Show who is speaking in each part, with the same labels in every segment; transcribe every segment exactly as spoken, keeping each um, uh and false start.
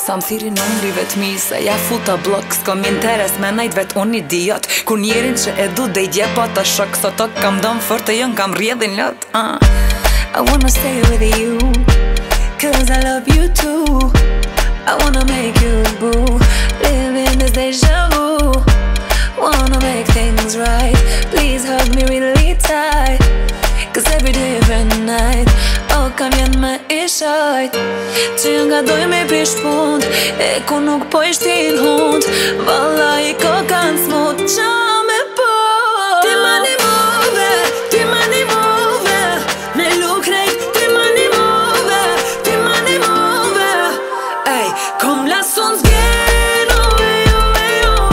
Speaker 1: sa më thiri numri vet mi se ja futa blok. S'kom interes me najt vet unë idiot. Kur njerin që e du dhe i djepa ta shok. Sot o kam dom fort e jon kam rjedhin lot. uh. I wanna stay with you cause I love you too. I wanna make you boo, live in this deja vu. Wanna make things right, please hug me really tight. Cause every day every night oh kam jen me ishajt. Që nga doj me prish pund e ku nuk po ishtin hund. Valla i ko kanë smut qa me po. Ti mani move, ti mani move, me luk rejt. Ti mani move, ti mani move. Ej, kom lass uns gehen, oh eh, oh eh, oh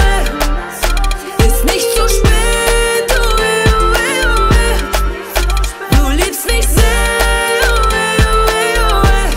Speaker 1: eh. Ist nicht zu spät, oh eh, oh eh, oh eh. Du liebst mich sehr, oh eh, oh eh, oh eh.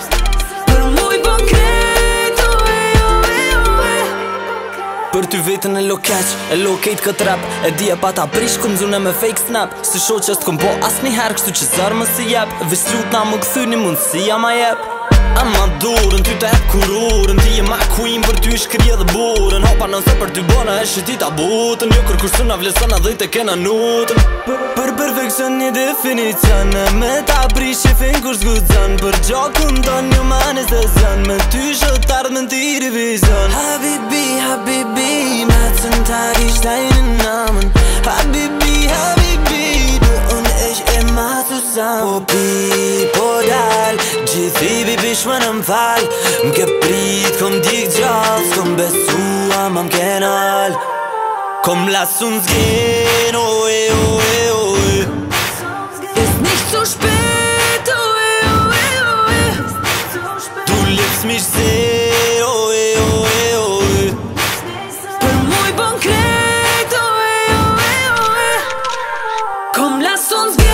Speaker 1: Për muj konkret, oh eh, oh eh, oh eh.
Speaker 2: Për ty vetën e lokeq, e lokejt këtë rap. E dhja pa ta prish këm zune me fake snap. Se shoq që s'kom po as një her, kështu që zërë më si jep. Vis lut na më këthy një mundësia ma jep. Ama durën, ty të hep kururën. Ti je ma queen, për ty shkrije dhe burën. Hopa nëse për ty bona e shitita butën. Jo kërkushtu na vlesona dhe i te kena nutën. Për perfekcion një definicion, me ta prish që fin kur s'gudzon. Për gjokën ton një manis dhe zon. Me ty shëtard me ti revizion. Habibi, habibi, me cën ta rish tajnë namen. Habibi, habibi, du unë ish e ma Susan. Po pi, po dal, gjithi bibish më në m'fall. M'ke prit, kom dik gjall, s'kom besua ma m'kenal. Kom lass uns gehen, oh eh, oh eh, oh eh.
Speaker 1: Ist nicht zu spät, oh eh, oh eh, oh eh.
Speaker 2: Du liebst mich sehr, oh eh, oh eh, oh eh.
Speaker 1: Për muj konkret, oh eh, oh eh, oh eh. Kom lass uns gehen.